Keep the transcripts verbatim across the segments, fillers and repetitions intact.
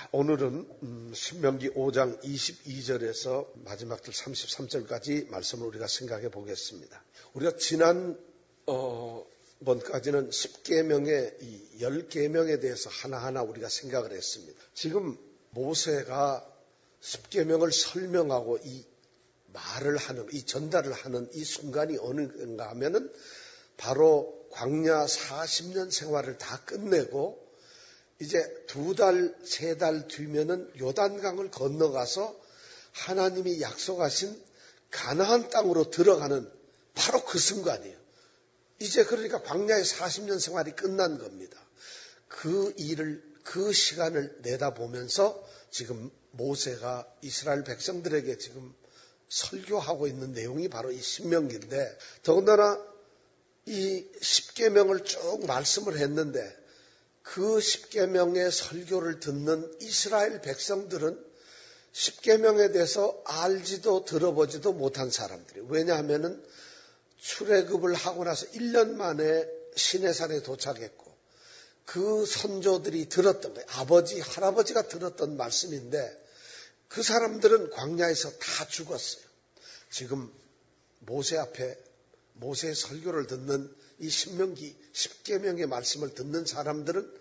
오늘은 음, 신명기 오 장 이십이 절에서 마지막 절 삼십삼 절까지 말씀을 우리가 생각해 보겠습니다. 우리가 지난 어, 번까지는 십 계명의 이 열 계명에 대해서 하나하나 우리가 생각을 했습니다. 지금 모세가 십 계명을 설명하고 이 말을 하는, 이 전달을 하는 이 순간이 어느인가 하면은 바로 광야 사십 년 생활을 다 끝내고 이제 두 달, 세 달 뒤면은 요단강을 건너가서 하나님이 약속하신 가나안 땅으로 들어가는 바로 그 순간이에요. 이제 그러니까 광야의 사십 년 생활이 끝난 겁니다. 그 일을, 그 시간을 내다보면서 지금 모세가 이스라엘 백성들에게 지금 설교하고 있는 내용이 바로 이 신명기인데, 더군다나 이 십 계명을 쭉 말씀을 했는데 그 십 계명의 설교를 듣는 이스라엘 백성들은 십 계명에 대해서 알지도 들어보지도 못한 사람들이에요. 왜냐하면은 출애굽을 하고 나서 일 년 만에 시내산에 도착했고 그 선조들이 들었던 거예요. 아버지, 할아버지가 들었던 말씀인데 그 사람들은 광야에서 다 죽었어요. 지금 모세 앞에 모세의 설교를 듣는 이 신명기 십 계명의 말씀을 듣는 사람들은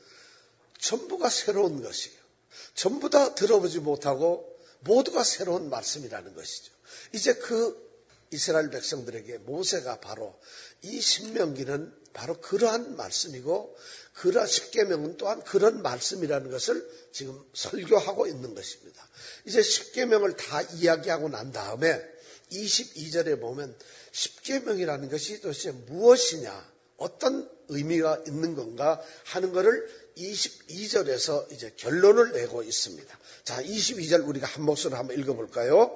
전부가 새로운 것이에요. 전부 다 들어보지 못하고 모두가 새로운 말씀이라는 것이죠. 이제 그 이스라엘 백성들에게 모세가 바로 이 신명기는 바로 그러한 말씀이고 그러한 십 계명은 또한 그런 말씀이라는 것을 지금 설교하고 있는 것입니다. 이제 십 계명을 다 이야기하고 난 다음에 이십이 절에 보면 십 계명이라는 것이 도대체 무엇이냐, 어떤 의미가 있는 건가 하는 것을 이십이 절에서 이제 결론을 내고 있습니다. 자, 이십이 절 우리가 한 목소리로 한번 읽어볼까요?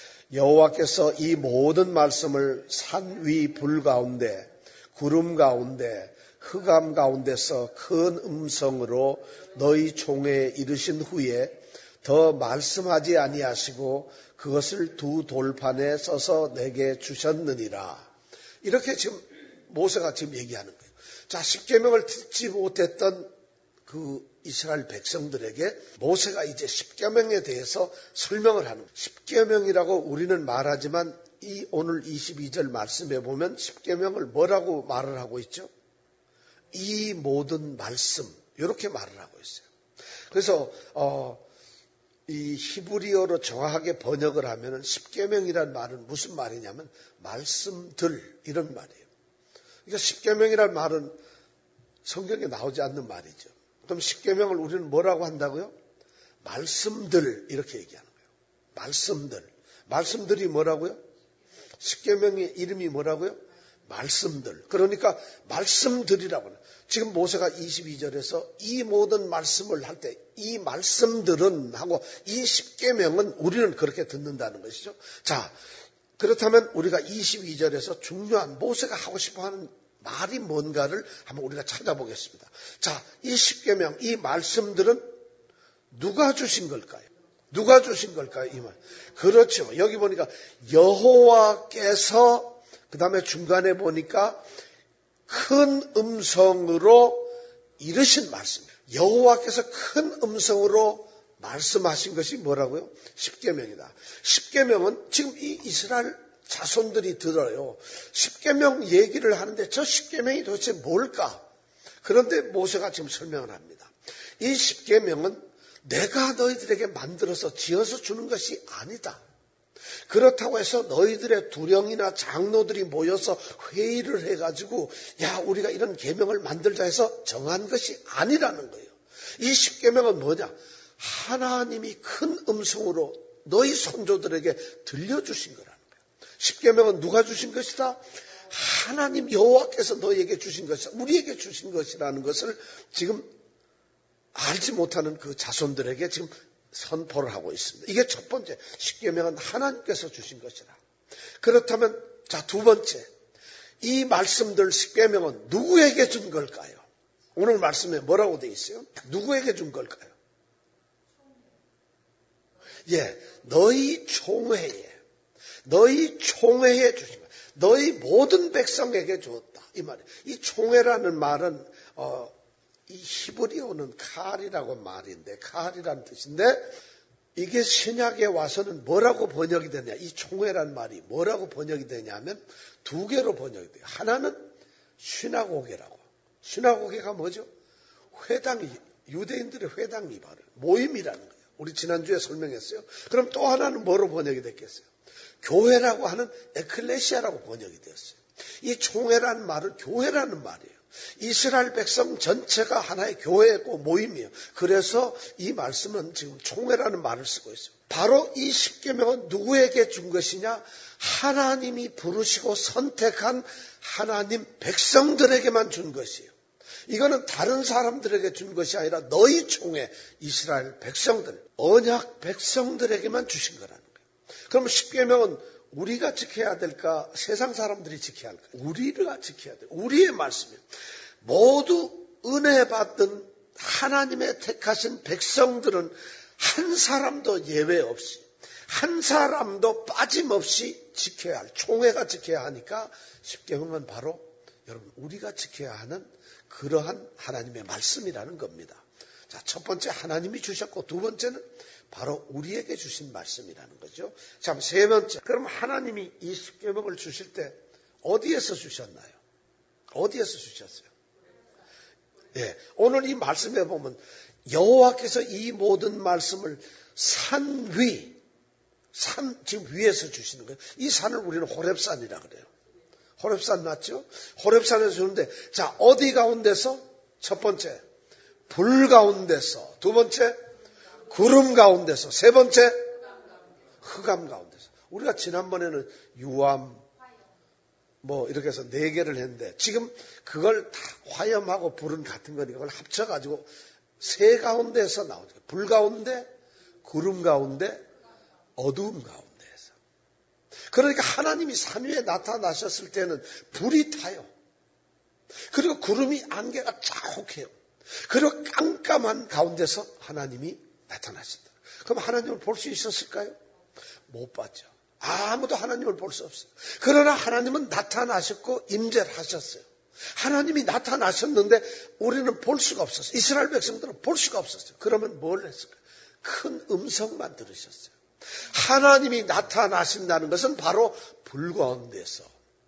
여호와께서 이 모든 말씀을 산 위 불 가운데, 구름 가운데, 흑암 가운데서 큰 음성으로 너희 총회에 이르신 후에 더 말씀하지 아니하시고 그것을 두 돌판에 써서 내게 주셨느니라. 이렇게 지금 모세가 지금 얘기하는 거예요. 자, 십 계명을 듣지 못했던 그 이스라엘 백성들에게 모세가 이제 십 계명에 대해서 설명을 하는 거예요. 십 계명이라고 우리는 말하지만 이 오늘 이십이 절 말씀에 보면 십 계명을 뭐라고 말을 하고 있죠? 이 모든 말씀, 이렇게 말을 하고 있어요. 그래서 어, 이 히브리어로 정확하게 번역을 하면 십 계명이란 말은 무슨 말이냐면 말씀들, 이런 말이에요. 그러니까 십 계명이란 말은 성경에 나오지 않는 말이죠. 그럼 십 계명을 우리는 뭐라고 한다고요? 말씀들, 이렇게 얘기하는 거예요. 말씀들. 말씀들이 뭐라고요? 십 계명의 이름이 뭐라고요? 말씀들. 그러니까 말씀들이라고 해요. 지금 모세가 이십이 절에서 이 모든 말씀을 할 때 이 말씀들은 하고 이 십 계명은 우리는 그렇게 듣는다는 것이죠. 자, 그렇다면 우리가 이십이 절에서 중요한 모세가 하고 싶어하는 말이 뭔가를 한번 우리가 찾아보겠습니다. 자, 이 십 계명, 이 말씀들은 누가 주신 걸까요? 누가 주신 걸까요? 이 말. 그렇죠. 여기 보니까 여호와께서, 그 다음에 중간에 보니까 큰 음성으로 이르신 말씀. 여호와께서 큰 음성으로 말씀하신 것이 뭐라고요? 십 계명이다. 십 계명은 지금 이 이스라엘 자손들이 들어요. 십 계명 얘기를 하는데 저 십 계명이 도대체 뭘까? 그런데 모세가 지금 설명을 합니다. 이 십 계명은 내가 너희들에게 만들어서 지어서 주는 것이 아니다. 그렇다고 해서 너희들의 두령이나 장로들이 모여서 회의를 해가지고 야, 우리가 이런 계명을 만들자 해서 정한 것이 아니라는 거예요. 이 십 계명은 뭐냐? 하나님이 큰 음성으로 너희 선조들에게 들려주신 거라는 거예요. 십 계명은 누가 주신 것이다? 하나님 여호와께서 너희에게 주신 것이다. 우리에게 주신 것이라는 것을 지금 알지 못하는 그 자손들에게 지금 선포를 하고 있습니다. 이게 첫 번째, 십 계명은 하나님께서 주신 것이라. 그렇다면 자, 두 번째, 이 말씀들 십 계명은 누구에게 준 걸까요? 오늘 말씀에 뭐라고 되어 있어요? 누구에게 준 걸까요? 예, 너희 총회에, 너희 총회에 주신 거예요. 너희 모든 백성에게 주었다. 이 말이에요. 이 총회라는 말은 어, 이 히브리어는 칼이라고 말인데, 칼이라는 뜻인데, 이게 신약에 와서는 뭐라고 번역이 되냐? 이 총회란 말이 뭐라고 번역이 되냐면 두 개로 번역이 돼요. 하나는 시나고게라고. 시나고게가 뭐죠? 회당이, 유대인들의 회당이 바로 모임이라는 거예요. 우리 지난주에 설명했어요. 그럼 또 하나는 뭐로 번역이 됐겠어요? 교회라고 하는 에클레시아라고 번역이 되었어요. 이 총회라는 말은 교회라는 말이에요. 이스라엘 백성 전체가 하나의 교회고 모임이에요. 그래서 이 말씀은 지금 총회라는 말을 쓰고 있어요. 바로 이 십계명은 누구에게 준 것이냐? 하나님이 부르시고 선택한 하나님 백성들에게만 준 것이에요. 이거는 다른 사람들에게 준 것이 아니라 너희 총회, 이스라엘 백성들, 언약 백성들에게만 주신 거라는 거예요. 그럼 십계명은 우리가 지켜야 될까? 세상 사람들이 지켜야 할까? 우리가 지켜야 돼. 우리의 말씀이에요. 모두 은혜 받은 하나님의 택하신 백성들은 한 사람도 예외 없이, 한 사람도 빠짐없이 지켜야 할, 총회가 지켜야 하니까 십계명은 바로 여러분 우리가 지켜야 하는 그러한 하나님의 말씀이라는 겁니다. 자, 첫 번째 하나님이 주셨고 두 번째는 바로 우리에게 주신 말씀이라는 거죠. 자, 세 번째. 그럼 하나님이 이 십계명을 주실 때 어디에서 주셨나요? 어디에서 주셨어요? 예, 오늘 이 말씀에 보면 여호와께서 이 모든 말씀을 산 위, 산 지금 위에서 주시는 거예요. 이 산을 우리는 호렙산이라 그래요. 호렙산 맞죠? 호렙산에서 주는데, 자, 어디 가운데서? 첫 번째, 불 가운데서. 두 번째, 구름 가운데서. 세 번째, 흑암 가운데서. 우리가 지난번에는 유암, 뭐 이렇게 해서 네 개를 했는데 지금 그걸 다 화염하고 불은 같은 거니까 그걸 합쳐가지고 세 가운데서 나오죠. 불 가운데, 구름 가운데, 어두움 가운데에서. 그러니까 하나님이 산 위에 나타나셨을 때는 불이 타요. 그리고 구름이 안개가 자욱해요. 그리고 깜깜한 가운데서 하나님이 나타나신다. 그럼 하나님을 볼 수 있었을까요? 못 봤죠. 아무도 하나님을 볼 수 없어요. 그러나 하나님은 나타나셨고 임재를 하셨어요. 하나님이 나타나셨는데 우리는 볼 수가 없었어요. 이스라엘 백성들은 볼 수가 없었어요. 그러면 뭘 했을까요? 큰 음성만 들으셨어요. 하나님이 나타나신다는 것은 바로 불 가운데서,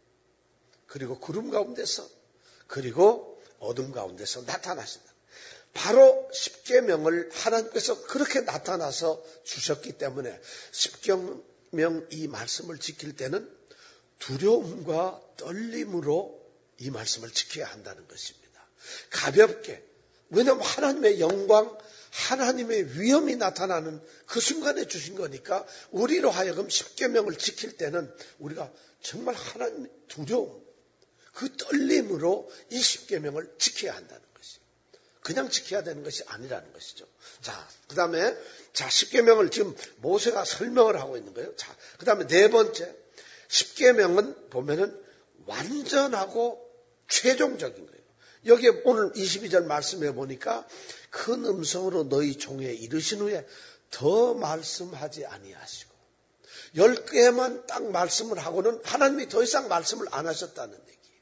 그리고 구름 가운데서, 그리고 어둠 가운데서 나타나신다. 바로 십계명을 하나님께서 그렇게 나타나서 주셨기 때문에 십계명 이 말씀을 지킬 때는 두려움과 떨림으로 이 말씀을 지켜야 한다는 것입니다. 가볍게. 왜냐하면 하나님의 영광, 하나님의 위엄이 나타나는 그 순간에 주신 거니까 우리로 하여금 십계명을 지킬 때는 우리가 정말 하나님의 두려움, 그 떨림으로 이 십계명을 지켜야 한다는 것이에요. 그냥 지켜야 되는 것이 아니라는 것이죠. 자, 그 다음에 자, 십계명을 지금 모세가 설명을 하고 있는 거예요. 자, 그 다음에 네 번째, 십계명은 보면은 완전하고 최종적인 거예요. 여기에 오늘 이십이 절 말씀해 보니까 큰 음성으로 너희 종에 이르신 후에 더 말씀하지 아니하시고, 열 개만 딱 말씀을 하고는 하나님이 더 이상 말씀을 안 하셨다는 얘기예요.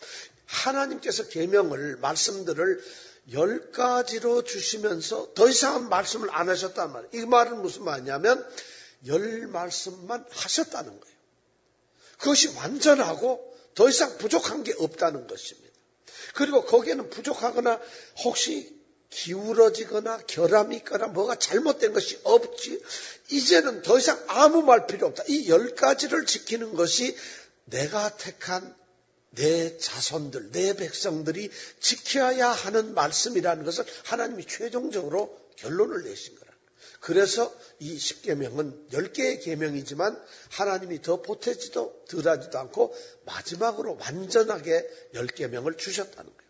하나님께서 계명을, 말씀들을 열 가지로 주시면서 더 이상 말씀을 안 하셨단 말이에요. 이 말은 무슨 말이냐면 열 말씀만 하셨다는 거예요. 그것이 완전하고 더 이상 부족한 게 없다는 것입니다. 그리고 거기에는 부족하거나 혹시 기울어지거나 결함이 있거나 뭐가 잘못된 것이 없지. 이제는 더 이상 아무 말 필요 없다. 이 열 가지를 지키는 것이 내가 택한 내 자손들, 내 백성들이 지켜야 하는 말씀이라는 것을 하나님이 최종적으로 결론을 내신 거라. 그래서 이 십계명은 열 개의 계명이지만 하나님이 더 보태지도 덜하지도 않고 마지막으로 완전하게 열 계명을 주셨다는 거예요.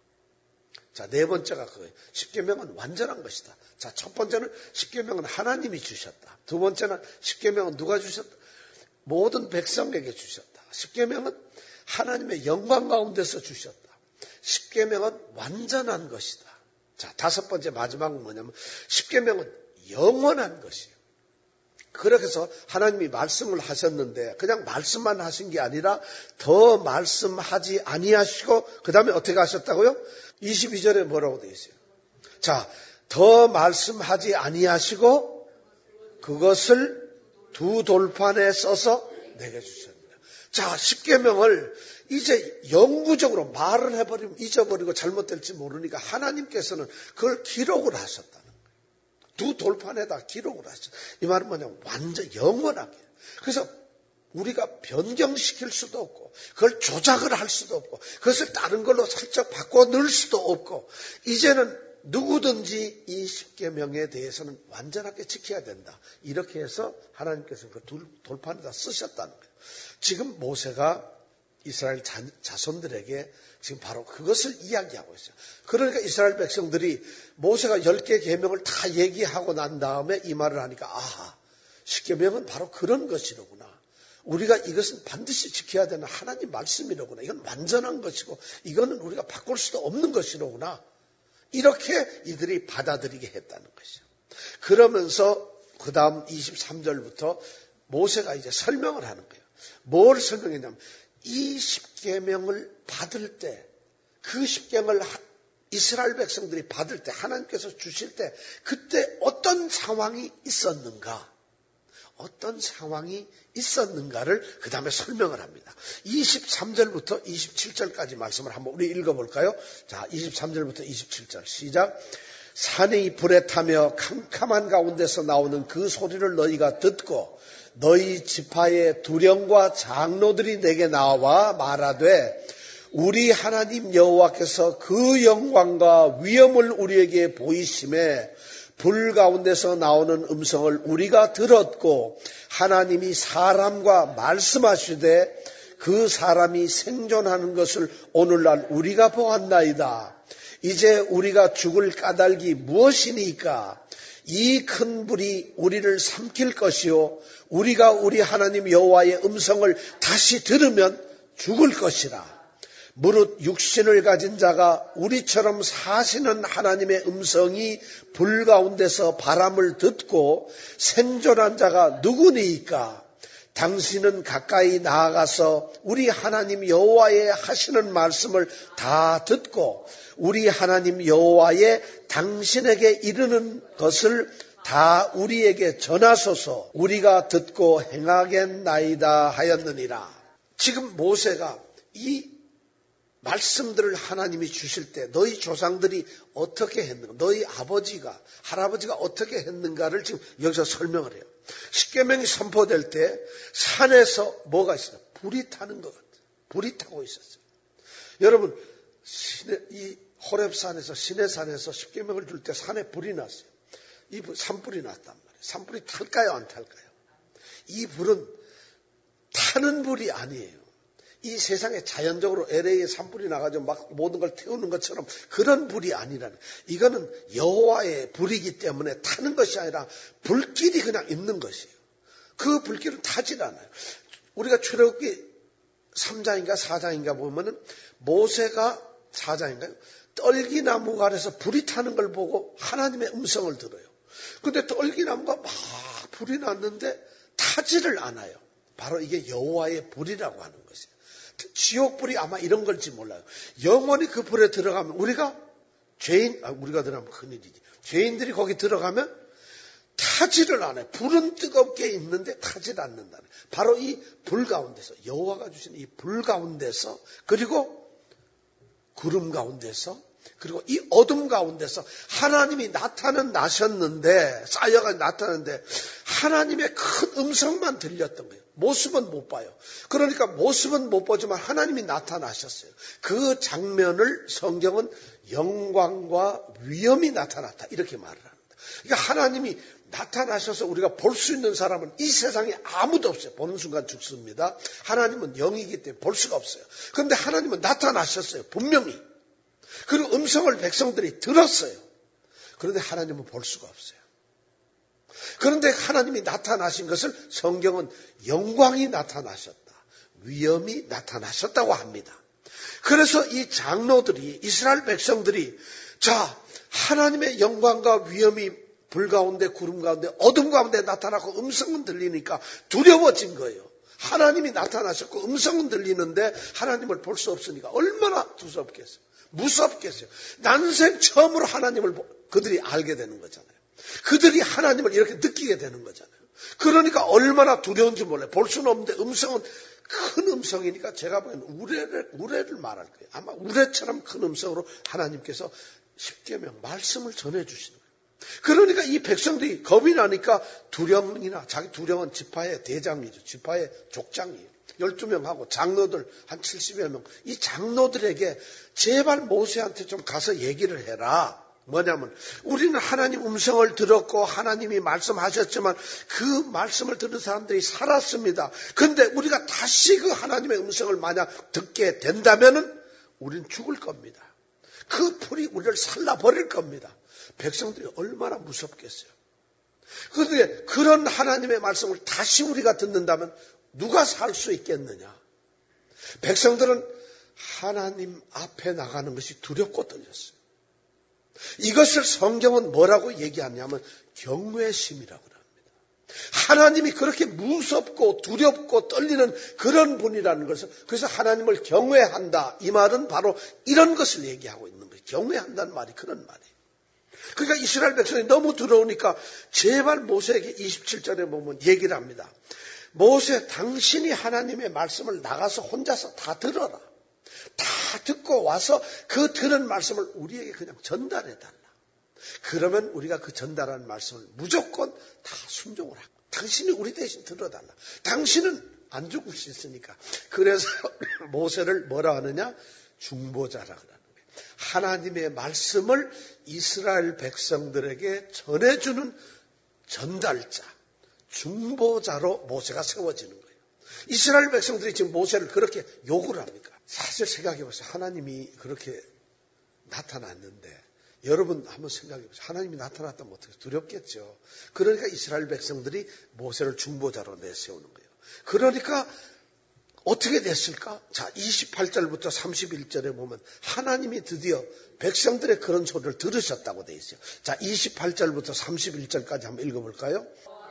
자, 네 번째가 그거예요. 십계명은 완전한 것이다. 자, 첫 번째는 십계명은 하나님이 주셨다. 두 번째는 십계명은 누가 주셨다? 모든 백성에게 주셨다. 십계명은 하나님의 영광 가운데서 주셨다. 십계명은 완전한 것이다. 자, 다섯 번째 마지막은 뭐냐면 십계명은 영원한 것이에요. 그렇게 해서 하나님이 말씀을 하셨는데 그냥 말씀만 하신 게 아니라 더 말씀하지 아니하시고 그 다음에 어떻게 하셨다고요? 이십이 절에 뭐라고 되어 있어요? 자, 더 말씀하지 아니하시고 그것을 두 돌판에 써서 내게 주셨느니라. 자, 십계명을 이제 영구적으로 말을 해버리면 잊어버리고 잘못될지 모르니까 하나님께서는 그걸 기록을 하셨다는 거예요. 두 돌판에다 기록을 하셨어요. 이 말은 뭐냐면 완전 영원하게. 그래서 우리가 변경시킬 수도 없고 그걸 조작을 할 수도 없고 그것을 다른 걸로 살짝 바꿔 넣을 수도 없고 이제는 누구든지 이 십계명에 대해서는 완전하게 지켜야 된다. 이렇게 해서 하나님께서 그 돌판에다 쓰셨다는 거예요. 지금 모세가 이스라엘 자, 자손들에게 지금 바로 그것을 이야기하고 있어요. 그러니까 이스라엘 백성들이 모세가 열 개 계명을 다 얘기하고 난 다음에 이 말을 하니까 아하, 십계명은 바로 그런 것이로구나. 우리가 이것은 반드시 지켜야 되는 하나님 말씀이로구나. 이건 완전한 것이고 이거는 우리가 바꿀 수도 없는 것이로구나. 이렇게 이들이 받아들이게 했다는 것이죠. 그러면서 그 다음 이십삼 절부터 모세가 이제 설명을 하는 거예요. 뭘 설명했냐면 이 십계명을 받을 때, 그 십계명을 이스라엘 백성들이 받을 때, 하나님께서 주실 때 그때 어떤 상황이 있었는가, 어떤 상황이 있었는가를 그 다음에 설명을 합니다. 이십삼 절부터 이십칠 절까지 말씀을 한번 우리 읽어볼까요? 자, 이십삼 절부터 이십칠 절 시작. 산이 불에 타며 캄캄한 가운데서 나오는 그 소리를 너희가 듣고 너희 지파의 두령과 장로들이 내게 나와 말하되 우리 하나님 여호와께서 그 영광과 위엄을 우리에게 보이심에 불 가운데서 나오는 음성을 우리가 들었고 하나님이 사람과 말씀하시되 그 사람이 생존하는 것을 오늘날 우리가 보았나이다. 이제 우리가 죽을 까닭이 무엇이니까? 이 큰 불이 우리를 삼킬 것이요 우리가 우리 하나님 여호와의 음성을 다시 들으면 죽을 것이라. 무릇 육신을 가진 자가 우리처럼 사시는 하나님의 음성이 불 가운데서 바람을 듣고 생존한 자가 누구니까? 당신은 가까이 나아가서 우리 하나님 여호와의 하시는 말씀을 다 듣고 우리 하나님 여호와의 당신에게 이르는 것을 다 우리에게 전하소서. 우리가 듣고 행하겠나이다 하였느니라. 지금 모세가 이 말씀들을 하나님이 주실 때 너희 조상들이 어떻게 했는가, 너희 아버지가 할아버지가 어떻게 했는가를 지금 여기서 설명을 해요. 십계명이 선포될 때 산에서 뭐가 있어요? 불이 타는 것 같아요. 불이 타고 있었어요. 여러분, 시내, 이 호렙산에서 시내산에서 십계명을 줄 때 산에 불이 났어요. 이 불, 산불이 났단 말이에요. 산불이 탈까요, 안 탈까요? 이 불은 타는 불이 아니에요. 이 세상에 자연적으로 엘에이에 산불이 나가지고 막 모든 걸 태우는 것처럼 그런 불이 아니라는. 이거는 여호와의 불이기 때문에 타는 것이 아니라 불길이 그냥 있는 것이에요. 그 불길은 타질 않아요. 우리가 출애굽기 삼 장인가 사 장인가 보면은 모세가 사 장인가요? 떨기나무 아래서 불이 타는 걸 보고 하나님의 음성을 들어요. 근데 떨기나무가 막 불이 났는데 타지를 않아요. 바로 이게 여호와의 불이라고 하는 것이에요. 지옥불이 아마 이런 걸지 몰라요. 영원히 그 불에 들어가면 우리가 죄인, 아, 우리가 들어가면 큰일이지. 죄인들이 거기 들어가면 타지를 않아요. 불은 뜨겁게 있는데 타질 않는다는. 바로 이 불 가운데서, 여호와가 주신 이 불 가운데서, 그리고 구름 가운데서, 그리고 이 어둠 가운데서 하나님이 나타는 나셨는데, 쌓여가 나타났는데 하나님의 큰 음성만 들렸던 거예요. 모습은 못 봐요. 그러니까 모습은 못 보지만 하나님이 나타나셨어요. 그 장면을 성경은 영광과 위엄이 나타났다 이렇게 말을 합니다. 그러니까 하나님이 나타나셔서 우리가 볼 수 있는 사람은 이 세상에 아무도 없어요. 보는 순간 죽습니다. 하나님은 영이기 때문에 볼 수가 없어요. 그런데 하나님은 나타나셨어요. 분명히. 그리고 음성을 백성들이 들었어요. 그런데 하나님은 볼 수가 없어요. 그런데 하나님이 나타나신 것을 성경은 영광이 나타나셨다, 위엄이 나타나셨다고 합니다. 그래서 이 장로들이, 이스라엘 백성들이 자, 하나님의 영광과 위엄이 불 가운데, 구름 가운데, 어둠 가운데 나타나고 음성은 들리니까 두려워진 거예요. 하나님이 나타나셨고 음성은 들리는데 하나님을 볼 수 없으니까 얼마나 두렵겠어요. 무섭겠어요. 난생 처음으로 하나님을 그들이 알게 되는 거잖아요. 그들이 하나님을 이렇게 느끼게 되는 거잖아요. 그러니까 얼마나 두려운지 몰라요. 볼 수는 없는데 음성은 큰 음성이니까 제가 보기에는 우레를, 우레를 말할 거예요. 아마 우레처럼 큰 음성으로 하나님께서 십계명 말씀을 전해주시는 거예요. 그러니까 이 백성들이 겁이 나니까 두령이나 자기 두령은 지파의 대장이죠. 지파의 족장이에요. 열두 명하고 장로들 한 칠십여 명. 이 장로들에게 제발 모세한테 좀 가서 얘기를 해라. 뭐냐면 우리는 하나님 음성을 들었고 하나님이 말씀하셨지만 그 말씀을 들은 사람들이 살았습니다. 그런데 우리가 다시 그 하나님의 음성을 만약 듣게 된다면은 우리는 죽을 겁니다. 그 풀이 우리를 살라버릴 겁니다. 백성들이 얼마나 무섭겠어요. 그런데 그런 하나님의 말씀을 다시 우리가 듣는다면 누가 살 수 있겠느냐. 백성들은 하나님 앞에 나가는 것이 두렵고 떨렸어요. 이것을 성경은 뭐라고 얘기하냐면 경외심이라고 합니다. 하나님이 그렇게 무섭고 두렵고 떨리는 그런 분이라는 것을, 그래서 하나님을 경외한다. 이 말은 바로 이런 것을 얘기하고 있는 거예요. 경외한다는 말이 그런 말이에요. 그러니까 이스라엘 백성이 너무 두려우니까 제발 모세에게 이십칠 절에 보면 얘기를 합니다. 모세, 당신이 하나님의 말씀을 나가서 혼자서 다 들어라. 다 듣고 와서 그 들은 말씀을 우리에게 그냥 전달해달라. 그러면 우리가 그 전달하는 말씀을 무조건 다 순종을 하고 당신이 우리 대신 들어달라. 당신은 안 죽을 수 있으니까. 그래서 모세를 뭐라 하느냐? 중보자라 그러는 거예요. 하나님의 말씀을 이스라엘 백성들에게 전해주는 전달자, 중보자로 모세가 세워지는 거예요. 이스라엘 백성들이 지금 모세를 그렇게 욕을 합니까? 사실 생각해 보세요. 하나님이 그렇게 나타났는데 여러분 한번 생각해 보세요. 하나님이 나타났다면 어떻게 두렵겠죠. 그러니까 이스라엘 백성들이 모세를 중보자로 내세우는 거예요. 그러니까 어떻게 됐을까? 자, 이십팔 절부터 삼십일 절에 보면 하나님이 드디어 백성들의 그런 소리를 들으셨다고 돼 있어요. 자, 이십팔 절부터 삼십일 절까지 한번 읽어볼까요?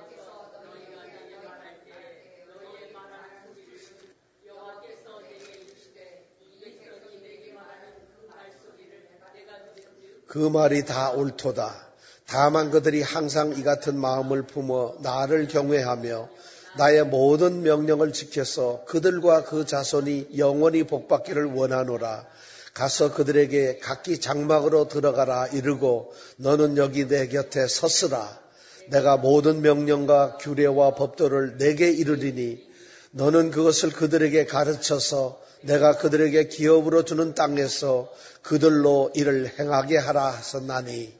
그 말이 다 옳도다. 다만 그들이 항상 이 같은 마음을 품어 나를 경외하며 나의 모든 명령을 지켜서 그들과 그 자손이 영원히 복받기를 원하노라. 가서 그들에게 각기 장막으로 들어가라 이르고 너는 여기 내 곁에 섰으라. 내가 모든 명령과 규례와 법도를 내게 이르리니 너는 그것을 그들에게 가르쳐서 내가 그들에게 기업으로 주는 땅에서 그들로 이를 행하게 하라 하셨나니.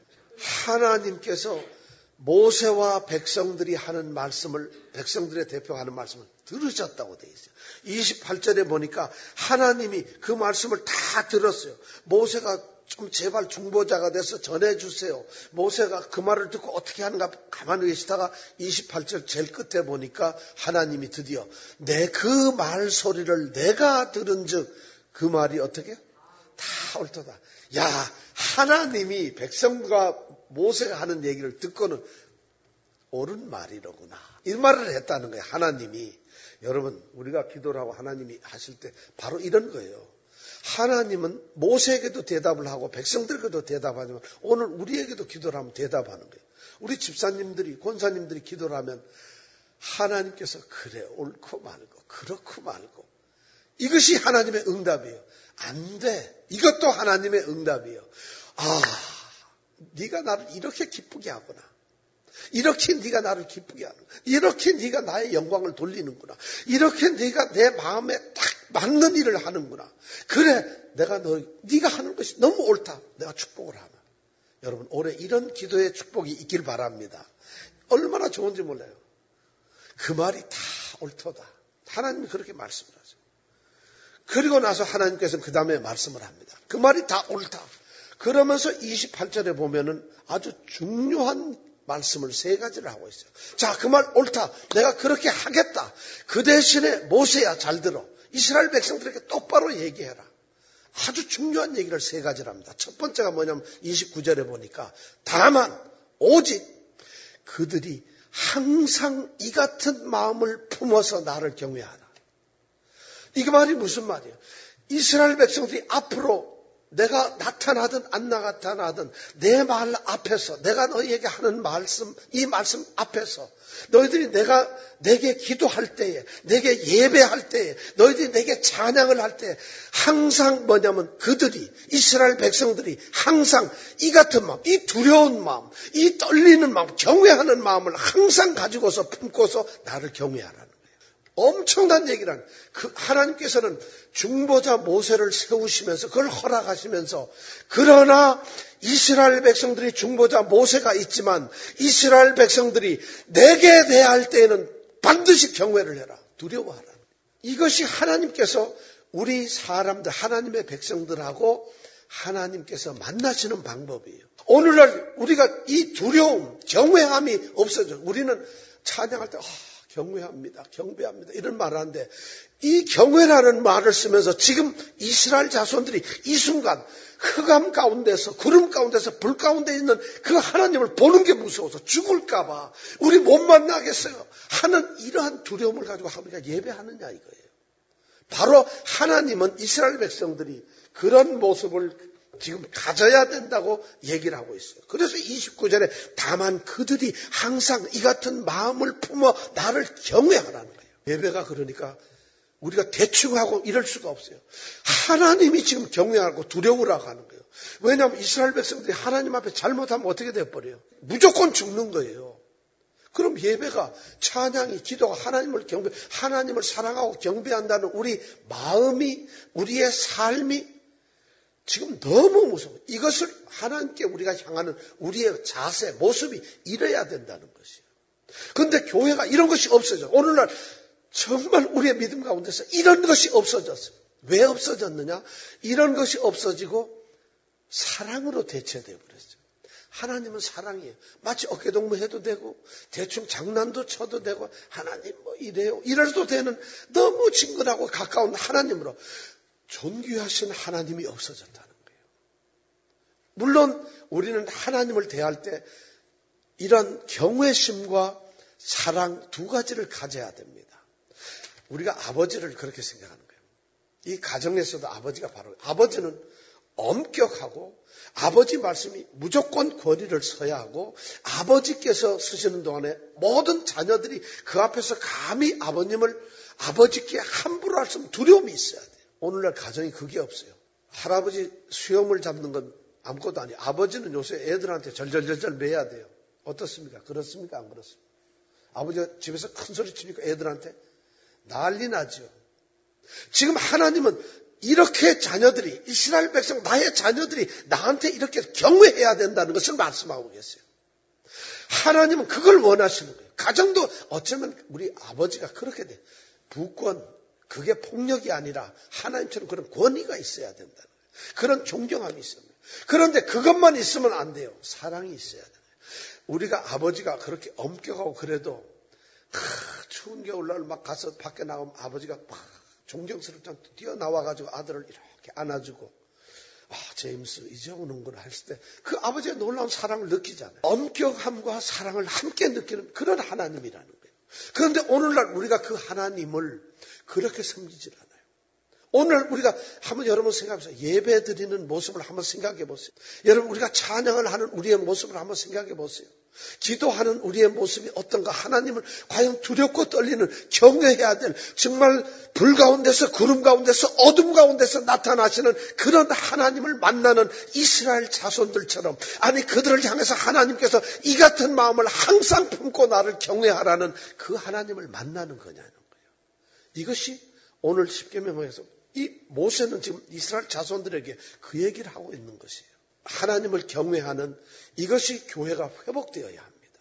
하나님께서 모세와 백성들이 하는 말씀을, 백성들의 대표하는 말씀을 들으셨다고 되어 있어요. 이십팔 절에 보니까 하나님이 그 말씀을 다 들었어요. 모세가 좀 제발 중보자가 돼서 전해주세요. 모세가 그 말을 듣고 어떻게 하는가 가만히 계시다가 이십팔 절 제일 끝에 보니까 하나님이 드디어 내 그 말 소리를 내가 들은 즉 그 말이 어떻게? 다 옳도다. 야, 하나님이 백성과 모세가 하는 얘기를 듣고는 옳은 말이로구나. 이 말을 했다는 거예요. 하나님이. 여러분, 우리가 기도를 하고 하나님이 하실 때 바로 이런 거예요. 하나님은 모세에게도 대답을 하고 백성들에게도 대답하지만 오늘 우리에게도 기도를 하면 대답하는 거예요. 우리 집사님들이, 권사님들이 기도를 하면 하나님께서 그래, 옳고 말고, 그렇고 말고. 이것이 하나님의 응답이에요. 안 돼. 이것도 하나님의 응답이에요. 아, 네가 나를 이렇게 기쁘게 하구나. 이렇게 네가 나를 기쁘게 하는구나. 이렇게 네가 나의 영광을 돌리는구나. 이렇게 네가 내 마음에 딱 맞는 일을 하는구나. 그래, 내가 너, 네가 하는 것이 너무 옳다. 내가 축복을 하나. 여러분, 올해 이런 기도의 축복이 있길 바랍니다. 얼마나 좋은지 몰라요. 그 말이 다 옳도다. 하나님이 그렇게 말씀을 하죠. 그리고 나서 하나님께서는 그 다음에 말씀을 합니다. 그 말이 다 옳다. 그러면서 이십팔 절에 보면은 아주 중요한 말씀을 세 가지를 하고 있어요. 자, 그 말 옳다. 내가 그렇게 하겠다. 그 대신에 모세야 잘 들어. 이스라엘 백성들에게 똑바로 얘기해라. 아주 중요한 얘기를 세 가지를 합니다. 첫 번째가 뭐냐면 이십구 절에 보니까 다만 오직 그들이 항상 이 같은 마음을 품어서 나를 경외하라. 이게 말이 무슨 말이에요? 이스라엘 백성들이 앞으로 내가 나타나든 안 나타나든 내 말 앞에서 내가 너희에게 하는 말씀, 이 말씀 앞에서 너희들이 내가 내게 기도할 때에, 내게 예배할 때에, 너희들이 내게 찬양을 할 때에 항상 뭐냐면 그들이, 이스라엘 백성들이 항상 이 같은 마음, 이 두려운 마음, 이 떨리는 마음, 경외하는 마음을 항상 가지고서 품고서 나를 경외하라는 거예요. 엄청난 얘기란, 그 하나님께서는 중보자 모세를 세우시면서 그걸 허락하시면서, 그러나 이스라엘 백성들이 중보자 모세가 있지만 이스라엘 백성들이 내게 대할 때에는 반드시 경외를 해라, 두려워하라. 이것이 하나님께서 우리 사람들, 하나님의 백성들하고 하나님께서 만나시는 방법이에요. 오늘날 우리가 이 두려움, 경외함이 없어져. 우리는 찬양할 때 아, 경외합니다, 경배합니다 이런 말을 하는데, 이 경외라는 말을 쓰면서 지금 이스라엘 자손들이 이 순간 흑암 가운데서, 구름 가운데서, 불 가운데 있는 그 하나님을 보는 게 무서워서 죽을까 봐, 우리 못 만나겠어요 하는 이러한 두려움을 가지고 우리가 예배하느냐 이거예요. 바로 하나님은 이스라엘 백성들이 그런 모습을 지금 가져야 된다고 얘기를 하고 있어요. 그래서 이십구 절에 다만 그들이 항상 이 같은 마음을 품어 나를 경외하라는 거예요. 예배가 그러니까 우리가 대충 하고 이럴 수가 없어요. 하나님이 지금 경외하고 두려우라고 하는 거예요. 왜냐하면 이스라엘 백성들이 하나님 앞에 잘못하면 어떻게 돼버려요? 무조건 죽는 거예요. 그럼 예배가, 찬양이, 기도가 하나님을 경배, 하나님을 사랑하고 경배한다는 우리 마음이, 우리의 삶이 지금 너무 무서워. 이것을 하나님께 우리가 향하는 우리의 자세, 모습이 이래야 된다는 것이에요. 그런데 교회가 이런 것이 없어져. 오늘날 정말 우리의 믿음 가운데서 이런 것이 없어졌어요. 왜 없어졌느냐? 이런 것이 없어지고 사랑으로 대체되어 버렸어요. 하나님은 사랑이에요. 마치 어깨동무 해도 되고 대충 장난도 쳐도 되고 하나님 뭐 이래요, 이래도 되는 너무 친근하고 가까운 하나님으로 존귀하신 하나님이 없어졌다는 거예요. 물론 우리는 하나님을 대할 때 이런 경외심과 사랑 두 가지를 가져야 됩니다. 우리가 아버지를 그렇게 생각하는 거예요. 이 가정에서도 아버지가 바로, 아버지는 엄격하고 아버지 말씀이 무조건 권위를 서야 하고, 아버지께서 쓰시는 동안에 모든 자녀들이 그 앞에서 감히 아버님을, 아버지께 함부로 할 수 없는 두려움이 있어야 돼요. 오늘날 가정이 그게 없어요. 할아버지 수염을 잡는 건 아무것도 아니에요. 아버지는 요새 애들한테 절절절절 매야 돼요. 어떻습니까? 그렇습니까? 안 그렇습니까? 아버지가 집에서 큰 소리 치니까 애들한테 난리 나죠. 지금 하나님은 이렇게 자녀들이, 이스라엘 백성, 나의 자녀들이 나한테 이렇게 경외해야 된다는 것을 말씀하고 계세요. 하나님은 그걸 원하시는 거예요. 가정도 어쩌면 우리 아버지가 그렇게 돼. 부권, 그게 폭력이 아니라 하나님처럼 그런 권위가 있어야 된다는 거예요. 그런 존경함이 있어야 돼요. 그런데 그것만 있으면 안 돼요. 사랑이 있어야 돼요. 우리가 아버지가 그렇게 엄격하고 그래도 하, 추운 겨울날 막 가서 밖에 나오면 아버지가 막 존경스럽지 않게 뛰어나와가지고 아들을 이렇게 안아주고, 아, 제임스 이제 오는구나 했을 때 그 아버지의 놀라운 사랑을 느끼잖아요. 엄격함과 사랑을 함께 느끼는 그런 하나님이라는 거예요. 그런데 오늘날 우리가 그 하나님을 그렇게 섬기질 않아요. 오늘 우리가 한번 여러분 생각해보세요. 예배 드리는 모습을 한번 생각해 보세요. 여러분, 우리가 찬양을 하는 우리의 모습을 한번 생각해 보세요. 기도하는 우리의 모습이 어떤가? 하나님을 과연 두렵고 떨리는, 경외해야 될, 정말 불 가운데서, 구름 가운데서, 어둠 가운데서 나타나시는 그런 하나님을 만나는 이스라엘 자손들처럼, 아니 그들을 향해서 하나님께서 이 같은 마음을 항상 품고 나를 경외하라는 그 하나님을 만나는 거냐는 거예요. 이것이 오늘 십계명에서 이 모세는 지금 이스라엘 자손들에게 그 얘기를 하고 있는 것이에요. 하나님을 경외하는 이것이 교회가 회복되어야 합니다.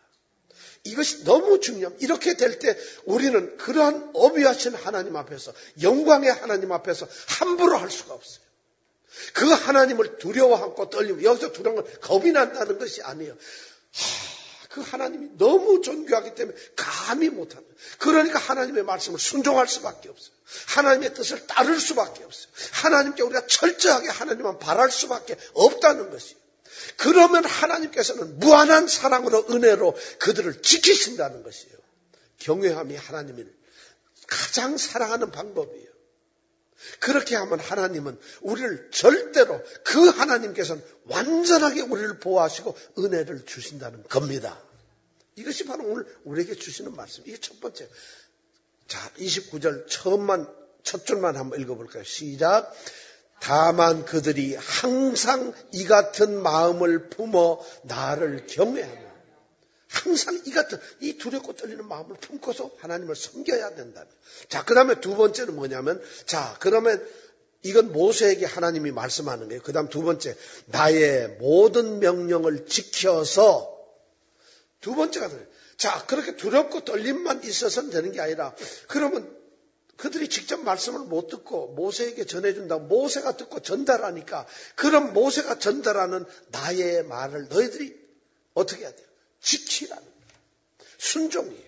이것이 너무 중요합니다. 이렇게 될 때 우리는 그러한 어비하신 하나님 앞에서, 영광의 하나님 앞에서 함부로 할 수가 없어요. 그 하나님을 두려워하고 떨리고, 여기서 두려운 건 겁이 난다는 것이 아니에요. 하, 그 하나님이 너무 존귀하기 때문에 감히 못하는 거예요. 그러니까 하나님의 말씀을 순종할 수밖에 없어요. 하나님의 뜻을 따를 수밖에 없어요. 하나님께 우리가 철저하게 하나님만 바랄 수밖에 없다는 것이에요. 그러면 하나님께서는 무한한 사랑으로, 은혜로 그들을 지키신다는 것이에요. 경외함이 하나님을 가장 사랑하는 방법이에요. 그렇게 하면 하나님은 우리를 절대로 그 하나님께서는 완전하게 우리를 보호하시고 은혜를 주신다는 겁니다. 이것이 바로 오늘 우리에게 주시는 말씀. 이게 첫 번째. 자, 이십구 절 처음만 첫 줄만 한번 읽어볼까요? 시작. 다만 그들이 항상 이 같은 마음을 품어 나를 경외하며, 항상 이 같은 이 두렵고 떨리는 마음을 품고서 하나님을 섬겨야 된다. 자, 그 다음에 두 번째는 뭐냐면, 자, 그러면 이건 모세에게 하나님이 말씀하는 거예요. 그 다음 두 번째, 나의 모든 명령을 지켜서, 두 번째가 돼요. 자, 그렇게 두렵고 떨림만 있어서는 되는 게 아니라, 그러면 그들이 직접 말씀을 못 듣고 모세에게 전해준다고 모세가 듣고 전달하니까, 그럼 모세가 전달하는 나의 말을 너희들이 어떻게 해야 돼요? 지키라는 거예요. 순종이에요.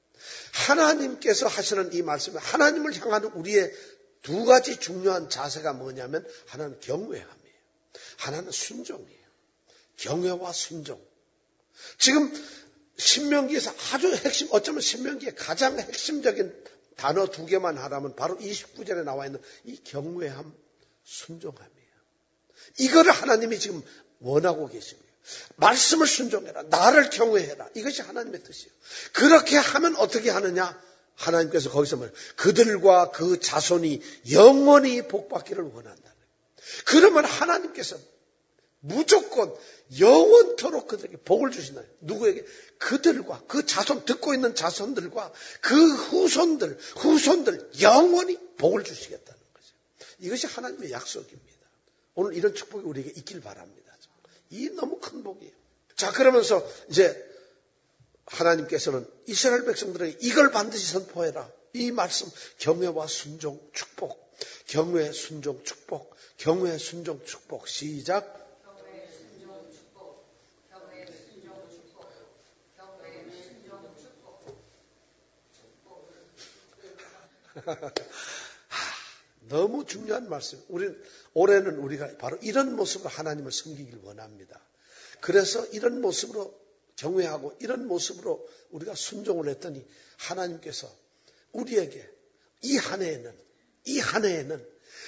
하나님께서 하시는 이 말씀은 하나님을 향하는 우리의 두 가지 중요한 자세가 뭐냐면, 하나는 경외함이에요. 하나는 순종이에요. 경외와 순종. 지금 신명기에서 아주 핵심, 어쩌면 신명기의 가장 핵심적인 단어 두 개만 하라면 바로 이십구 절에 나와 있는 이 경외함, 순종함이에요. 이거를 하나님이 지금 원하고 계십니다. 말씀을 순종해라. 나를 경외해라. 이것이 하나님의 뜻이에요. 그렇게 하면 어떻게 하느냐? 하나님께서 거기서 말해요. 그들과 그 자손이 영원히 복받기를 원한다. 그러면 하나님께서 무조건 영원토록 그들에게 복을 주신다. 누구에게? 그들과 그 자손, 듣고 있는 자손들과 그 후손들, 후손들 영원히 복을 주시겠다는 거죠. 이것이 하나님의 약속입니다. 오늘 이런 축복이 우리에게 있길 바랍니다. 이 너무 큰 복이에요. 자, 그러면서 이제 하나님께서는 이스라엘 백성들에게 이걸 반드시 선포해라. 이 말씀, 경외와 순종, 축복. 경외, 순종, 축복. 경외, 순종, 축복. 시작. 경외, 순종, 축복. 경외, 순종, 축복. 경외, 순종, 축복. 너무 중요한 말씀. 우리는 올해는 우리가 바로 이런 모습으로 하나님을 섬기길 원합니다. 그래서 이런 모습으로 경외하고 이런 모습으로 우리가 순종을 했더니 하나님께서 우리에게 이 한 해에는 이 한 해에는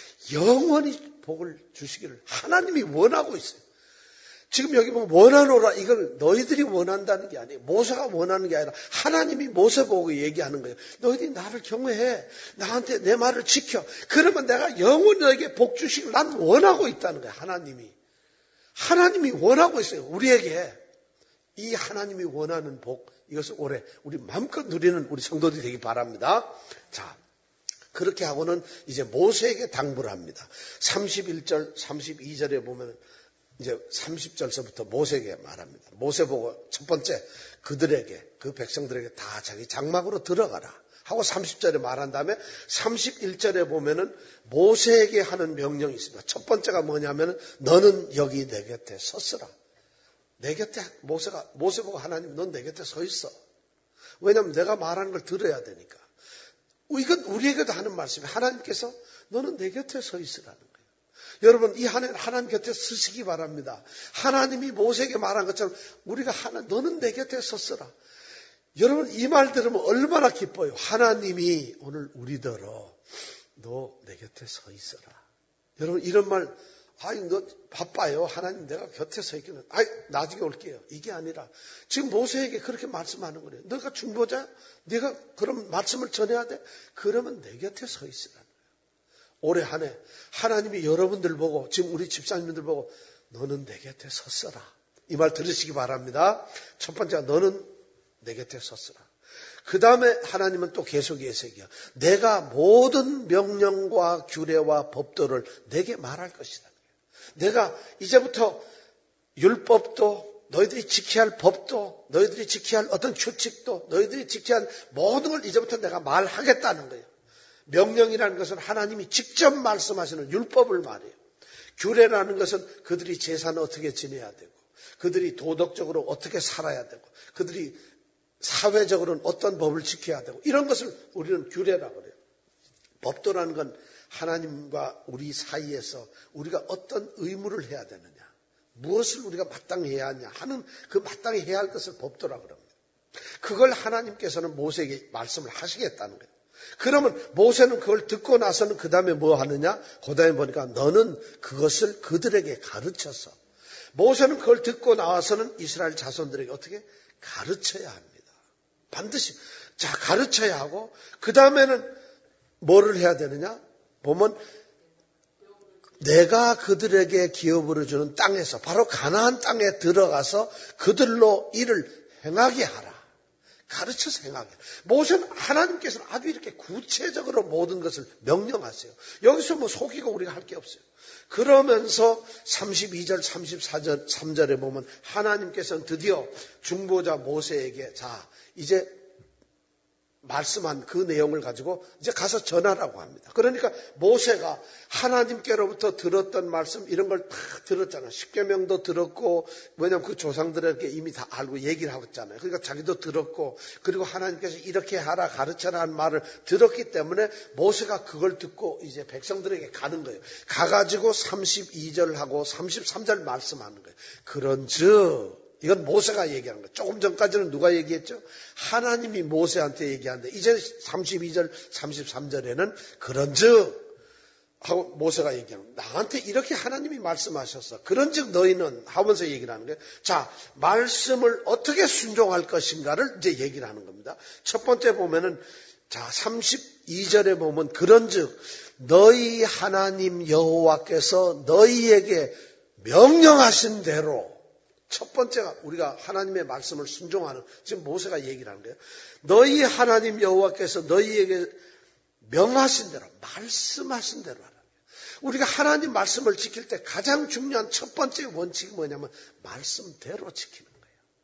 영원히 복을 주시기를 하나님이 원하고 있어요. 지금 여기 보면 원하노라, 이걸 너희들이 원한다는 게 아니에요. 모세가 원하는 게 아니라 하나님이 모세 보고 얘기하는 거예요. 너희들이 나를 경외해. 나한테 내 말을 지켜. 그러면 내가 영원히 너에게 복 주시기를 난 원하고 있다는 거예요. 하나님이. 하나님이 원하고 있어요. 우리에게. 이 하나님이 원하는 복, 이것을 올해 우리 마음껏 누리는 우리 성도들이 되기 바랍니다. 자, 그렇게 하고는 이제 모세에게 당부를 합니다. 삼십일 절, 삼십이 절에 보면 이제 삼십 절서부터 모세에게 말합니다. 모세 보고 첫 번째 그들에게, 그 백성들에게 다 자기 장막으로 들어가라 하고 삼십 절에 말한 다음에 삼십일 절에 보면은 모세에게 하는 명령이 있습니다. 첫 번째가 뭐냐면은 너는 여기 내 곁에 섰으라. 내 곁에 모세가 모세 보고 하나님 넌 내 곁에 서 있어. 왜냐하면 내가 말하는 걸 들어야 되니까. 이건 우리에게도 하는 말씀이에요. 하나님께서 너는 내 곁에 서 있으라는 거예요. 여러분 이 한 해는 하나님 곁에 서시기 바랍니다. 하나님이 모세에게 말한 것처럼 우리가 하나 너는 내 곁에 섰으라. 여러분 이 말 들으면 얼마나 기뻐요. 하나님이 오늘 우리더러 너 내 곁에 서 있어라. 여러분 이런 말, 아이 너 바빠요. 하나님 내가 곁에 서 있기는. 아이 나중에 올게요. 이게 아니라 지금 모세에게 그렇게 말씀하는 거예요. 너가 중보자? 네가 그런 말씀을 전해야 돼? 그러면 내 곁에 서 있으라. 올해 한 해 하나님이 여러분들 보고 지금 우리 집사님들 보고 너는 내 곁에 섰어라. 이 말 들으시기 바랍니다. 첫 번째가 너는 내 곁에 섰으라. 그 다음에 하나님은 또 계속 예색이야. 내가 모든 명령과 규례와 법도를 내게 말할 것이다. 내가 이제부터 율법도 너희들이 지켜야 할 법도 너희들이 지켜야 할 어떤 규칙도 너희들이 지켜야 할 모든 걸 이제부터 내가 말하겠다는 거예요. 명령이라는 것은 하나님이 직접 말씀하시는 율법을 말해요. 규례라는 것은 그들이 제사는 어떻게 지내야 되고 그들이 도덕적으로 어떻게 살아야 되고 그들이 사회적으로는 어떤 법을 지켜야 되고 이런 것을 우리는 규례라고 그래요. 법도라는 건 하나님과 우리 사이에서 우리가 어떤 의무를 해야 되느냐, 무엇을 우리가 마땅히 해야 하냐 하는 그 마땅히 해야 할 것을 법도라고 합니다. 그걸 하나님께서는 모세에게 말씀을 하시겠다는 거예요. 그러면 모세는 그걸 듣고 나서는 그 다음에 뭐 하느냐? 그 다음에 보니까 너는 그것을 그들에게 가르쳐서, 모세는 그걸 듣고 나와서는 이스라엘 자손들에게 어떻게 가르쳐야 합니다. 반드시 자 가르쳐야 하고, 그 다음에는 뭐를 해야 되느냐? 보면 내가 그들에게 기업으로 주는 땅에서, 바로 가나안 땅에 들어가서 그들로 이를 행하게 하라. 가르쳐서 행하게. 모세는 하나님께서는 아주 이렇게 구체적으로 모든 것을 명령하세요. 여기서 뭐 속이고 우리가 할 게 없어요. 그러면서 삼십이 절, 삼십사 절, 삼 절에 보면 하나님께서는 드디어 중보자 모세에게 자, 이제 말씀한 그 내용을 가지고 이제 가서 전하라고 합니다. 그러니까 모세가 하나님께로부터 들었던 말씀 이런 걸 다 들었잖아요. 십계명도 들었고, 왜냐하면 그 조상들에게 이미 다 알고 얘기를 하고 있잖아요. 그러니까 자기도 들었고, 그리고 하나님께서 이렇게 하라 가르쳐라는 말을 들었기 때문에 모세가 그걸 듣고 이제 백성들에게 가는 거예요. 가가지고 삼십이 절하고 삼십삼 절 말씀하는 거예요. 그런즉 이건 모세가 얘기하는 거예요. 조금 전까지는 누가 얘기했죠? 하나님이 모세한테 얘기하는데 이제 삼십이 절, 삼십삼 절에는 그런즉 하고 모세가 얘기하는 거예요. 나한테 이렇게 하나님이 말씀하셨어. 그런즉 너희는 하면서 얘기를 하는 거예요. 자, 말씀을 어떻게 순종할 것인가를 이제 얘기를 하는 겁니다. 첫 번째 보면은 자, 삼십이 절에 보면 그런즉 너희 하나님 여호와께서 너희에게 명령하신 대로, 첫 번째가 우리가 하나님의 말씀을 순종하는, 지금 모세가 얘기를 하는 거예요. 너희 하나님 여호와께서 너희에게 명하신 대로, 말씀하신 대로 하라. 우리가 하나님 말씀을 지킬 때 가장 중요한 첫 번째 원칙이 뭐냐면 말씀대로 지키는 거예요.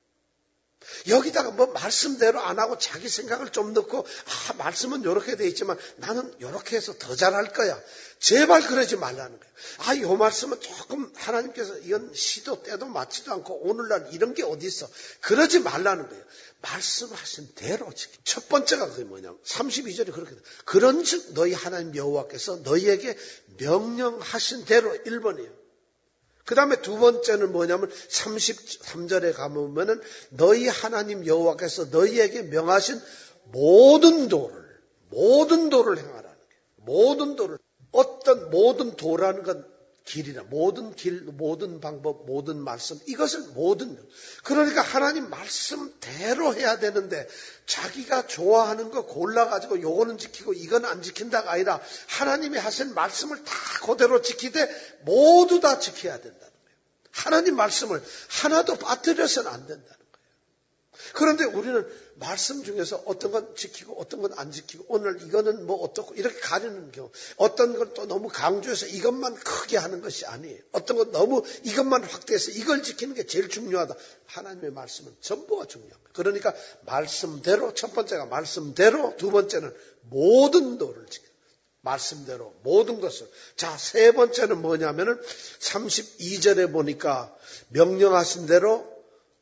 여기다가 뭐 말씀대로 안 하고 자기 생각을 좀 넣고, 아, 말씀은 이렇게 돼 있지만 나는 이렇게 해서 더 잘할 거야. 제발 그러지 말라는 거예요. 아, 이 말씀은 조금 하나님께서 이건 시도 때도 맞지도 않고 오늘날 이런 게 어디 있어. 그러지 말라는 거예요. 말씀하신 대로 지키. 첫 번째가 그게 뭐냐면 삼십이 절에 그렇게 돼. 그런즉 너희 하나님 여호와께서 너희에게 명령하신 대로 일 번이에요. 그 다음에 두 번째는 뭐냐면 삼십삼 절에 가보면은 너희 하나님 여호와께서 너희에게 명하신 모든 도를, 모든 도를 행하라는 거예요. 모든 도를. 어떤 모든 도라는 건 길이나 모든 길, 모든 방법, 모든 말씀, 이것을 모든, 그러니까 하나님 말씀대로 해야 되는데 자기가 좋아하는 거 골라가지고 요거는 지키고 이건 안 지킨다가 아니라 하나님이 하신 말씀을 다 그대로 지키되 모두 다 지켜야 된다는 거예요. 하나님 말씀을 하나도 빠뜨려서는 안 된다는 거예요. 그런데 우리는 말씀 중에서 어떤 건 지키고 어떤 건 안 지키고, 오늘 이거는 뭐 어떻고 이렇게 가리는 경우, 어떤 건 또 너무 강조해서 이것만 크게 하는 것이 아니에요. 어떤 건 너무 이것만 확대해서 이걸 지키는 게 제일 중요하다. 하나님의 말씀은 전부가 중요합니다. 그러니까 말씀대로, 첫 번째가 말씀대로, 두 번째는 모든 도를 지켜요. 말씀대로 모든 것을. 자, 세 번째는 뭐냐면은 삼십이 절에 보니까 명령하신 대로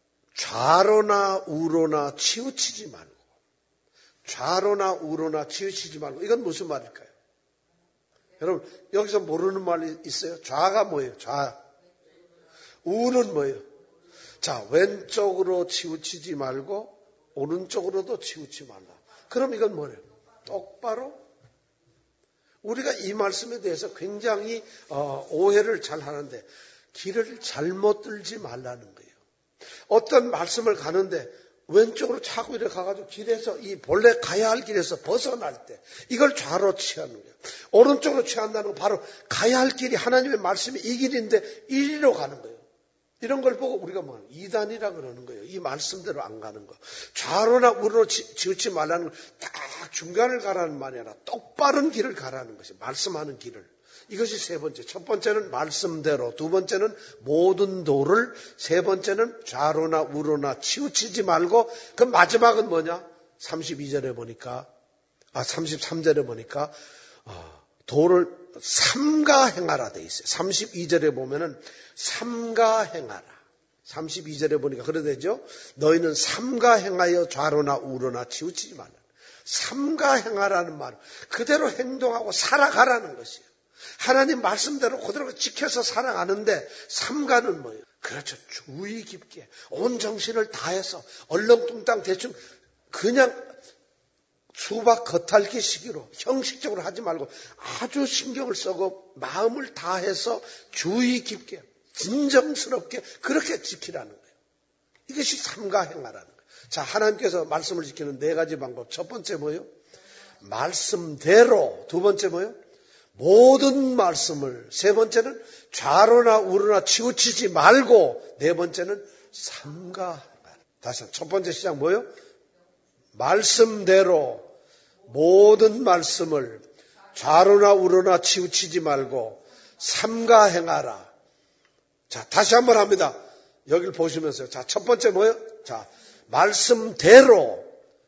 좌로나 우로나 치우치지 말고, 좌로나 우로나 치우치지 말고, 이건 무슨 말일까요? 여러분, 여기서 모르는 말이 있어요? 좌가 뭐예요? 좌. 우는 뭐예요? 자, 왼쪽으로 치우치지 말고 오른쪽으로도 치우치지 말라. 그럼 이건 뭐예요? 똑바로? 우리가 이 말씀에 대해서 굉장히 어, 오해를 잘 하는데, 길을 잘못 들지 말라는 거예요. 어떤 말씀을 가는데 왼쪽으로 차고 이렇게 가가지고 길에서, 이 본래 가야 할 길에서 벗어날 때 이걸 좌로 취하는 거예요. 오른쪽으로 취한다는 건 바로 가야 할 길이 하나님의 말씀이 이 길인데 이리로 가는 거예요. 이런 걸 보고 우리가 뭐 이단이라 그러는 거예요. 이 말씀대로 안 가는 거. 좌로나 우로로 치우치 말라는 건 딱 중간을 가라는 말이 아니라 똑바른 길을 가라는 것이, 말씀하는 길을. 이것이 세 번째. 첫 번째는 말씀대로, 두 번째는 모든 도를, 세 번째는 좌로나 우로나 치우치지 말고, 그 마지막은 뭐냐? 삼십이 절에 보니까, 아, 삼십삼 절에 보니까, 어, 도를 삼가 행하라 돼 있어요. 삼십이 절에 보면은 삼가 행하라. 삼십이 절에 보니까 그래 되죠? 너희는 삼가 행하여 좌로나 우로나 치우치지 말라. 삼가 행하라는 말은 그대로 행동하고 살아가라는 것이에요. 하나님 말씀대로 그대로 지켜서 살아가는데, 삼가는 뭐예요? 그렇죠. 주의 깊게 온 정신을 다해서 얼렁뚱땅 대충 그냥 수박 겉핥기 시기로 형식적으로 하지 말고 아주 신경을 쓰고 마음을 다해서 주의 깊게 진정스럽게 그렇게 지키라는 거예요. 이것이 삼가 행하라는 거예요. 자, 하나님께서 말씀을 지키는 네 가지 방법. 첫 번째 뭐예요? 말씀대로. 두 번째 뭐예요? 모든 말씀을. 세 번째는 좌로나 우로나 치우치지 말고. 네 번째는 삼가 행하라. 다시 한번 첫 번째 시작 뭐예요? 말씀대로 모든 말씀을 좌로나 우로나 치우치지 말고 삼가 행하라. 자, 다시 한번 합니다. 여기를 보시면서요. 자, 첫 번째 뭐예요? 자, 말씀대로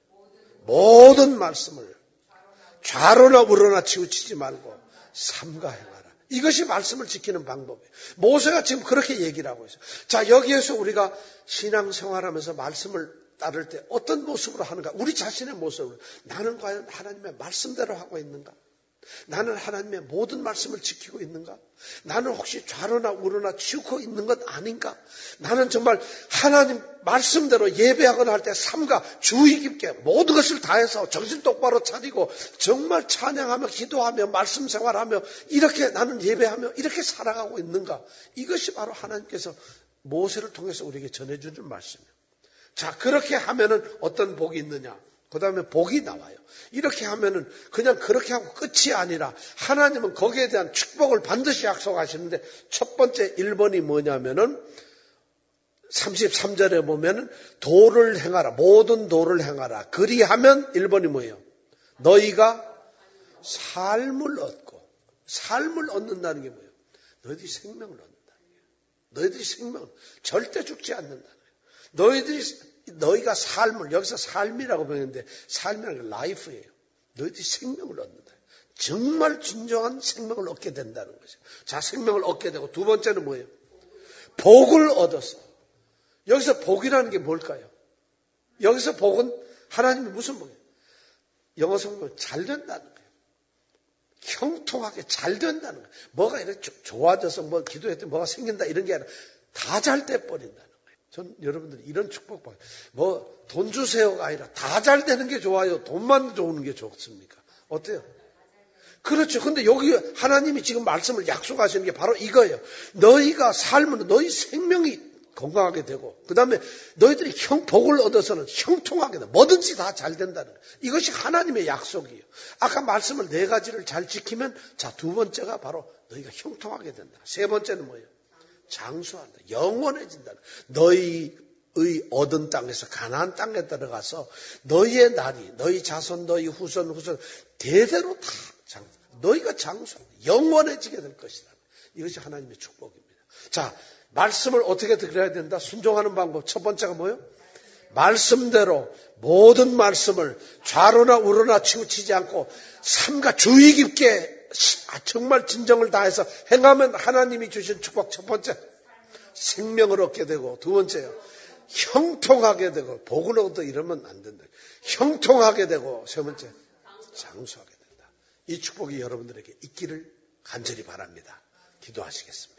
모든 말씀을 좌로나 우로나 치우치지 말고 삼가 행하라. 이것이 말씀을 지키는 방법이에요. 모세가 지금 그렇게 얘기를 하고 있어요. 자, 여기에서 우리가 신앙생활하면서 말씀을 따를 때 어떤 모습으로 하는가? 우리 자신의 모습으로. 나는 과연 하나님의 말씀대로 하고 있는가? 나는 하나님의 모든 말씀을 지키고 있는가? 나는 혹시 좌로나 우로나 치우고 있는 것 아닌가? 나는 정말 하나님 말씀대로 예배하거나 할 때 삼가 주의 깊게 모든 것을 다해서 정신 똑바로 차리고 정말 찬양하며 기도하며 말씀 생활하며 이렇게 나는 예배하며 이렇게 살아가고 있는가? 이것이 바로 하나님께서 모세를 통해서 우리에게 전해주는 말씀이에요. 자, 그렇게 하면은 어떤 복이 있느냐? 그 다음에 복이 나와요. 이렇게 하면은 그냥 그렇게 하고 끝이 아니라 하나님은 거기에 대한 축복을 반드시 약속하시는데 첫 번째 일 번이 뭐냐면은 삼십삼 절에 보면은 도를 행하라. 모든 도를 행하라. 그리하면 일 번이 뭐예요? 너희가 삶을 얻고. 삶을 얻는다는 게 뭐예요? 너희들이 생명을 얻는다는 거예요. 너희들이 생명을 절대 죽지 않는다는 거예요. 너희들이, 너희가 삶을, 여기서 삶이라고 보는데, 삶이라는 게 라이프예요. 너희들이 생명을 얻는다. 정말 진정한 생명을 얻게 된다는 거죠. 자, 생명을 얻게 되고, 두 번째는 뭐예요? 복을 얻어서. 여기서 복이라는 게 뭘까요? 여기서 복은 하나님이 무슨 복이에요? 영어 성경은 잘 된다는 거예요. 형통하게 잘 된다는 거예요. 뭐가 이렇게 좋아져서 뭐 기도했더니 뭐가 생긴다 이런 게 아니라 다 잘 돼버린다는 거예요. 전 여러분들 이런 축복 받아요. 뭐 돈 주세요가 아니라 다 잘 되는 게 좋아요. 돈만 좋은 게 좋습니까? 어때요? 그렇죠. 근데 여기 하나님이 지금 말씀을 약속하시는 게 바로 이거예요. 너희가 삶은 너희 생명이 건강하게 되고 그 다음에 너희들이 형, 복을 얻어서는 형통하게 돼. 뭐든지 다 잘 된다는 거예요. 이것이 하나님의 약속이에요. 아까 말씀을 네 가지를 잘 지키면 자, 두 번째가 바로 너희가 형통하게 된다. 세 번째는 뭐예요? 장수한다. 영원해진다. 너희의 얻은 땅에서 가나안 땅에 들어가서 너희의 날이 너희 자손 너희 후손 후손 대대로 다 장수. 너희가 장수한다. 영원해지게 될 것이다. 이것이 하나님의 축복입니다. 자, 말씀을 어떻게 들어야 된다? 순종하는 방법. 첫 번째가 뭐예요? 말씀대로 모든 말씀을 좌로나 우로나 치우치지 않고 삼가 주의 깊게 정말 진정을 다해서 행하면 하나님이 주신 축복. 첫 번째, 생명을 얻게 되고, 두 번째요, 형통하게 되고, 복을 얻어 이러면 안 된다. 형통하게 되고, 세 번째, 장수하게 된다. 이 축복이 여러분들에게 있기를 간절히 바랍니다. 기도하시겠습니다.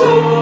주